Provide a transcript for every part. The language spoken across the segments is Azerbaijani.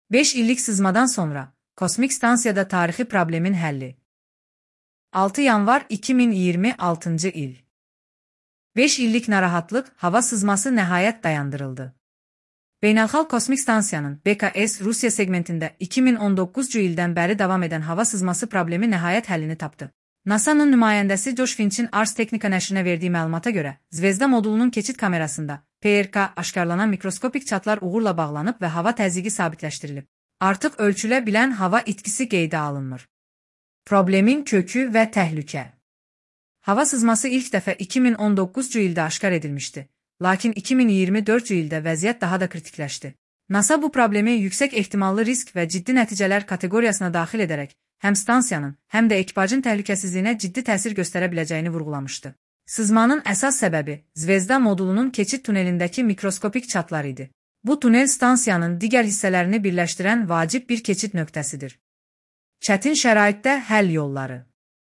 5 illik sızmadan sonra kosmik stansiyada tarixi problemin həlli. 6 yanvar 2026 il. 5 illik narahatlıq, hava sızması nəhayət dayandırıldı. Beynəlxalq Kosmik Stansiyanın BKS Rusiya segmentində 2019-cu ildən bəri davam edən hava sızması problemi nəhayət həllini tapdı. NASA'nın nümayəndəsi Josh Finch'in Ars Technica nəşrinə verdiyi məlumata görə, Zvezda modulunun keçid kamerasında PRK aşkarlanan mikroskopik çatlar uğurla bağlanıb və hava təzyiqi sabitləşdirilib. Artıq ölçülə bilən hava itkisi qeydə alınmır. Problemin kökü və təhlükə. Hava sızması ilk dəfə 2019-cu ildə aşkar edilmişdi. Lakin 2024-cü ildə vəziyyət daha da kritikləşdi. NASA bu problemi yüksək ehtimallı risk və ciddi nəticələr kateqoriyasına daxil edərək, həm stansiyanın, həm də ekipajın təhlükəsizliyinə ciddi təsir göstərə biləcəyini vurğulamışdı. Sızmanın əsas səbəbi Zvezda modulunun keçid tunelindəki mikroskopik çatlar idi. Bu tunel stansiyanın digər hissələrini birləşdirən vacib bir keçid nöqtəsidir. Çətin şəraitdə həll yolları.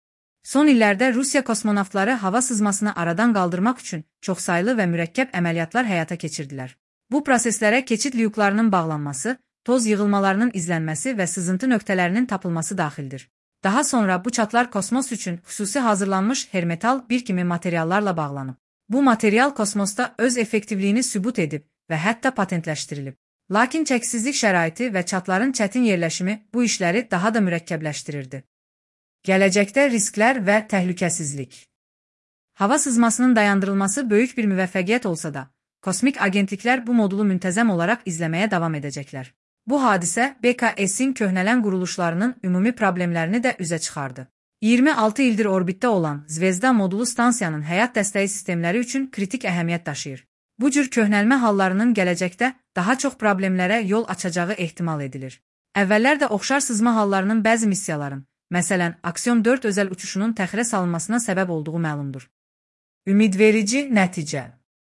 Son illərdə Rusiya kosmonavtları hava sızmasını aradan qaldırmaq üçün çoxsaylı və mürəkkəb əməliyyatlar həyata keçirdilər. Bu proseslərə keçid lyuklarının bağlanması, toz yığılmalarının izlənməsi və sızıntı nöqtələrinin tapılması daxildir. Daha sonra bu çatlar kosmos üçün xüsusi hazırlanmış hermetal bir kimi materiallarla bağlanıb. Bu material kosmosda öz effektivliyini sübut edib və hətta patentləşdirilib. Lakin çəksizlik şəraiti və çatların çətin yerləşimi bu işləri daha da mürəkkəbləşdirirdi. Gələcəkdə risklər və təhlükəsizlik. Hava sızmasının dayandırılması böyük bir müvəffəqiyyət olsa da, kosmik agentliklər bu modulu müntəzəm olaraq izləməyə davam edəcəklər. Bu hadisə BKS-in köhnələn quruluşlarının ümumi problemlərini də üzə çıxardı. 26 ildir orbitdə olan Zvezda modulu stansiyanın həyat dəstəyi sistemləri üçün kritik əhəmiyyət daşıyır. Bu cür köhnəlmə hallarının gələcəkdə daha çox problemlərə yol açacağı ehtimal edilir. Əvvəllər də oxşar sızma hallarının bəzi missiyaların, məsələn, Aksiyon 4 özəl uçuşunun təxirə salınmasına səbəb olduğu məlumdur. Ümidverici nəticə.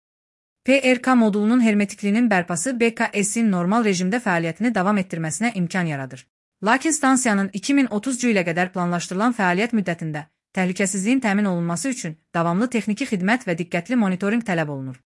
PRK modulunun hermetikliyinin bərpası BKS-in normal rejimdə fəaliyyətini davam etdirməsinə imkan yaradır. Lakin stansiyanın 2030-cu ilə qədər planlaşdırılan fəaliyyət müddətində təhlükəsizliyin təmin olunması üçün davamlı texniki xidmət və diqqətli monitorinq tələb olunur.